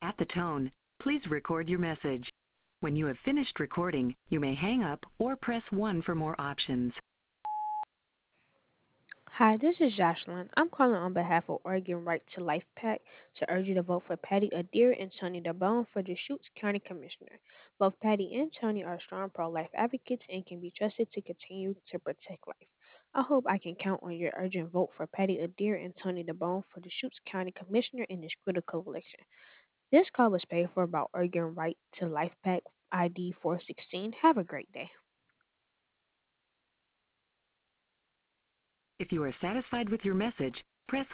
At the tone, please record your message. When you have finished recording, you may hang up or press 1 for more options. Hi, this is Jocelyn. I'm calling on behalf of Oregon Right to Life PAC to urge you to vote for Patty Adair and Tony DeBone for Deschutes County Commissioner. Both Patty and Tony are strong pro-life advocates and can be trusted to continue to protect life. I hope I can count on your urgent vote for Patty Adair and Tony DeBone for Deschutes County Commissioner in this critical election. This call was paid for by Oregon Right to Life PAC ID 416. Have a great day. If you are satisfied with your message, press